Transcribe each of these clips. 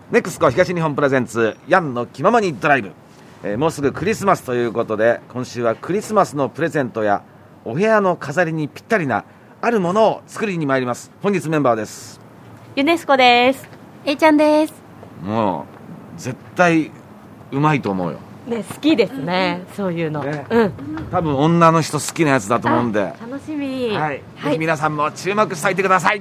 ネクスコ東日本プレゼンツヤンの気ままにドライブ、もうすぐクリスマスということで、今週はクリスマスのプレゼントやお部屋の飾りにぴったりなあるものを作りに参ります。本日メンバーです。 ユネスコです。 A ちゃんです。 もう絶対うまいと思うよ、 ね、好きですね、そういうの、 ね、多分女の人好きなやつだと思うんで楽しみ、 はい、ぜひ皆さんも注目していてください。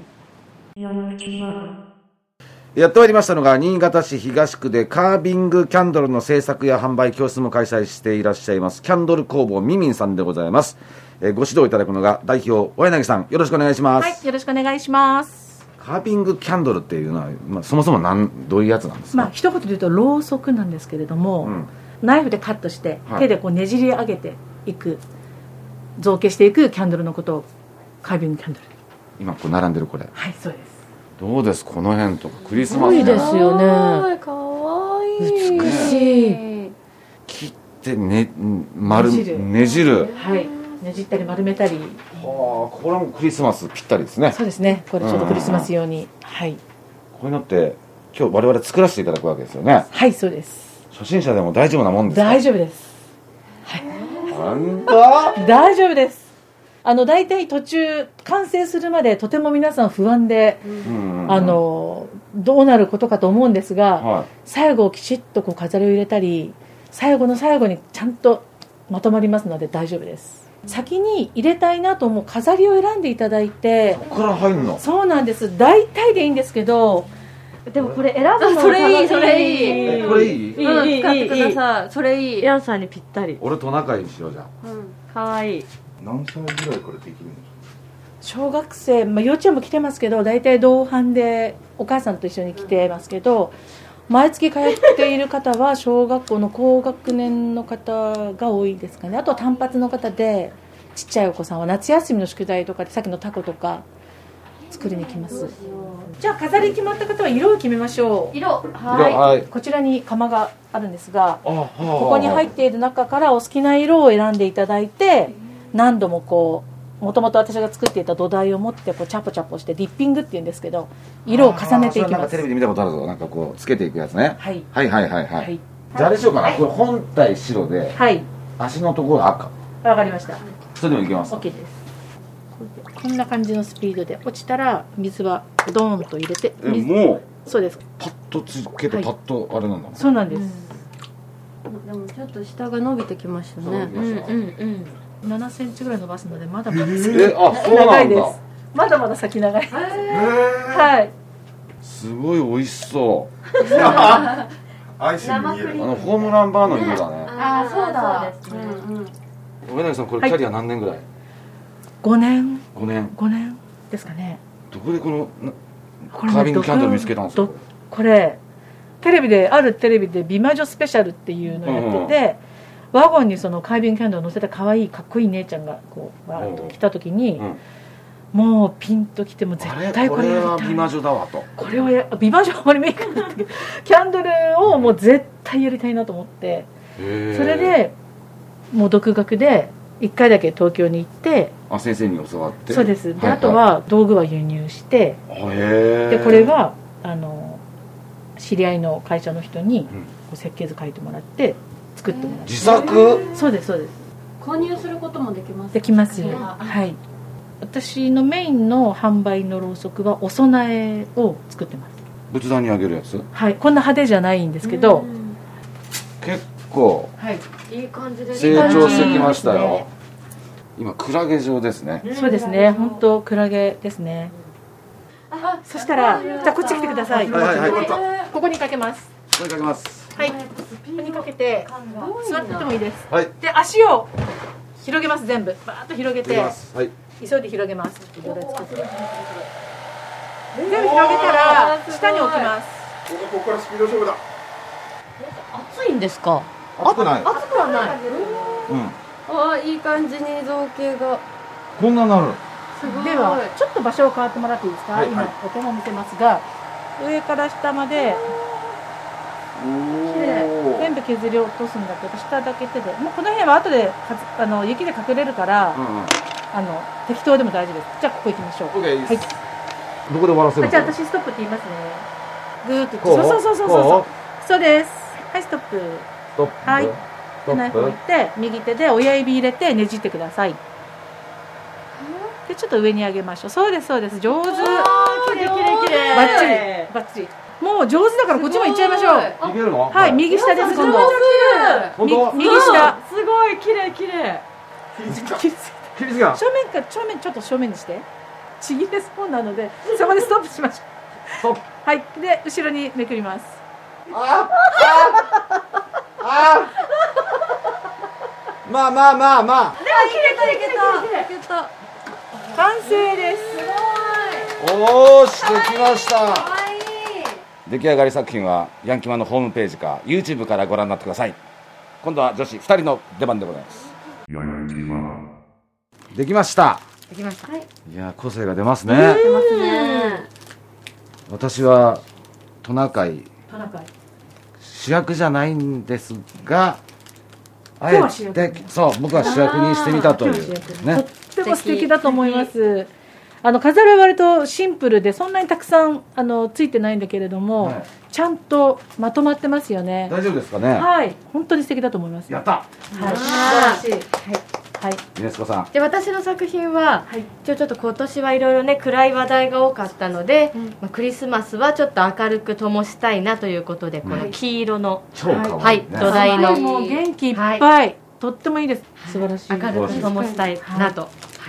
やってまいりましたのが、新潟市東区でカービングキャンドルの制作や販売教室も開催していらっしゃいますキャンドル工房みみんさんでございます。ご指導いただくのが代表小柳さん、よろしくお願いします。 はい、よろしくお願いします。 カービングキャンドルっていうのは、そもそもどういうやつなんですか？ 一言で言うとろうそくなんですけれども、ナイフでカットして、手でこうねじり上げていく、造形していくキャンドルのことをカービングキャンドル。 今こう並んでるこれ。 はい、そうです。どうですこの辺とかクリスマス、 ね、すごいですよね。かわいい、 美しい。 切ってねじる、 はい、ねじったり丸めたり。 はあ、これもクリスマスぴったりですね。 そうですね、これちょうどクリスマス用に、はい。 こういうのって今日我々作らせていただくわけですよね。 はい、そうです。 初心者でも大丈夫なもんですか？ 大丈夫です。はい。 本当？ 大丈夫です。だいたい途中完成するまでとても皆さん不安で、どうなることかと思うんですが、はい、最後きちっとこう飾りを入れたり、最後の最後にちゃんとまとまりますので大丈夫です。先に入れたいなと思う飾りを選んでいただいて。 そこから入るの？ そうなんです。大体でいいんですけど、でもこれ選ぶのそれいい、それいい、 これいい、 使ってください。それいい、ヤンさんにぴったり。 俺と仲いいにしよう。じゃあ、かわいい。 何歳ぐらいからできるんですか？ 小学生、幼稚園も来てますけど、大体同伴でお母さんと一緒に来てますけど、毎月通っている方は小学校の高学年の方が多いですかね。あとは単発の方で、ちっちゃいお子さんは夏休みの宿題とかでさっきのタコとか作りに来ます。じゃあ飾り決まった方は色を決めましょう。 色、 はい、こちらに釜があるんですが、ここに入っている中からお好きな色を選んでいただいて、何度もこう、もともと私が作っていた土台を持ってこうチャポチャポしてディッピングっていうんですけど、色を重ねていきます。 なんかテレビで見たことあるぞ。なんかこうつけていくやつね。 はい、 はいはいはいはい。じゃああれしようかな。これ本体白で、足のところ赤。 わかりました。 それでもいけます。 OK です。こんな感じのスピードで落ちたら水はドーンと入れて、 もうそうです。 パッとつけてパッとあれなんだ。 そうなんです。 でもちょっと下が伸びてきましたね。 7センチぐらい伸ばすので、まだまだ先長いです。まだまだ先長い。はい。 すごい美味しそう。アイスに見える。ホームランバーの色だね。 ああ、そうだ。 上柳さん、これキャリア何年ぐらい ？5年。 5年ですかね。 どこでこのカービングキャンドル見つけたんですか？ これあるテレビで美魔女スペシャルっていうのをやってて、ワゴンにそのカービングキャンドルを乗せた可愛いかっこいい姉ちゃんがこうわーっと来た時に、もうピンときて、も絶対これやりたい。 これは美魔女だわと。 これは美魔女はあまりメイクだったけど、キャンドルをもう絶対やりたいなと思って、それでもう独学で1回だけ東京に行って、 先生に教わって。 そうです。で、あとは道具は輸入して、でこれは知り合いの会社の人に設計図書いてもらって作ってもらって。 自作？ そうですそうです。 購入することもできます？ できますよ。はい。私のメインの販売のろうそくはお供えを作ってます。 仏壇にあげるやつ？ はい。こんな派手じゃないんですけど、 結構いい感じで成長してきましたよ。今クラゲ状ですね。 そうですね。本当クラゲですね。そしたら、じゃあこっち来てください。ここにかけます。 ここにかけます。 はい。ここにかけて座っててもいいです。 はい。 で、足を広げます。全部バーッと広げて、 はい。 急いで広げます。全部広げたら下に置きます。 ここからスピード勝負だ。 熱いんですか？ 熱くない。 熱くはない。 いい感じに造形がこんななる。 ではちょっと場所を変わってもらっていいですか？今お手も見てますが、上から下まで全部削り落とすんだけど、下だけ手で、もうこの辺は後で雪で隠れるから、適当でも大丈夫です。じゃあここ行きましょう。 はい。どこで終わらせるの？ じゃあ私ストップって言いますね。 ぐーっとこうそうです。はい、ストップ。 ストップ。 はい。 ストでナイフを置いップ。 て右手で親指入れてねじってください。でちょっと上に上げましょう。そうですそうです。上手。 きれいきれいきれい。 バッチリバッチリ。もう上手だからこっちも行っちゃいましょう。 いけるの？ はい、右下です今度。 本当？ 右下。 すごいきれいきれい。 切りすぎや。 正面ちょっと正面にして。ちぎれそうなのでそこでストップしましょう。 ストップ。 はい、で後ろにめくります。 まあまあまあまあ。 いけた。 完成です。 おーしできました。 かわいい。 出来上がり作品はヤンキマのホームページか YouTube からご覧になってください。今度は女子2人の出番でございます。できました。 できました。はい。 いや個性が出ますね。 出ますね。 私はトナカイトナカイ。 主役じゃないんですが、あ今日は主役えてそう僕は主役にしてみたというとね。 っても素敵だと思います。飾りは割とシンプルでそんなにたくさんついてないんだけれども、 はいちゃんとまとまってますよね。 大丈夫ですかね。 はい、本当に素敵だと思います。 やった。 はい、素晴らしい。はい、 ユネスコさん。 で私の作品は、 はいちょっと今年はいろいろね暗い話題が多かったので、クリスマスはちょっと明るく灯したいなということで、この黄色の超可愛いね。 はい土台のもう元気いっぱい、とってもいいです。素晴らしい。 明るく灯したいなと。はい。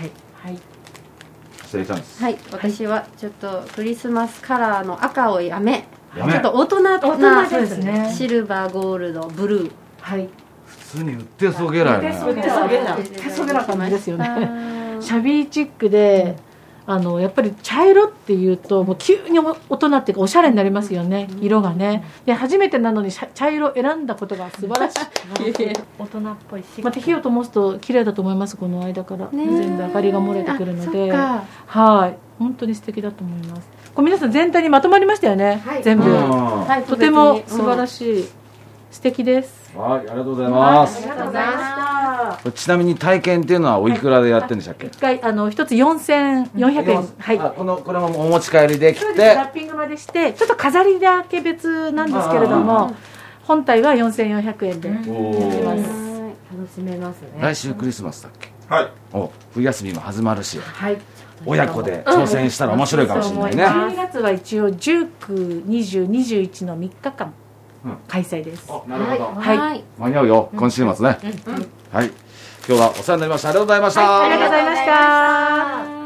はい。 失礼します。 はい、私はちょっとクリスマスカラーの赤をやめ、 やめちょっと大人なそうですね。 シルバー、ゴールド、ブルー。 はい。 普通に売ってそげないね。 手そげな感じですよね。シャビーチックで、やっぱり茶色っていうともう急に大人っていうかおしゃれになりますよね、色がね。で初めてなのに茶色選んだことが素晴らしい。 大人っぽいし。 また火を灯すと綺麗だと思います。この間から全部明かりが漏れてくるので、 あはい本当に素敵だと思います。これ皆さん全体にまとまりましたよね、 はい全部、 はい、 とても素晴らしい、素敵です。 はい、ありがとうございます。 ありがとうございました。 ちなみに体験っていうのはおいくらでやってるんでしたっけ？ 一回一つ4400円、はい。 あこれもお持ち帰りできそうです。ラて、 ッピングまでしてちょっと飾りだけ別なんですけれども、本体は4400円でやってます。 楽しめますね。 来週クリスマスだっけ？ はい。 お冬休みも始まるし、 はい。 親子で挑戦したら面白いかもしれないね。 12月は一応19、20、21の3日間開催です。 なるほど、 はい、 はい、 間に合うよ、今週末ね。はい、今日はお世話になりました。ありがとうございました。 ありがとうございました。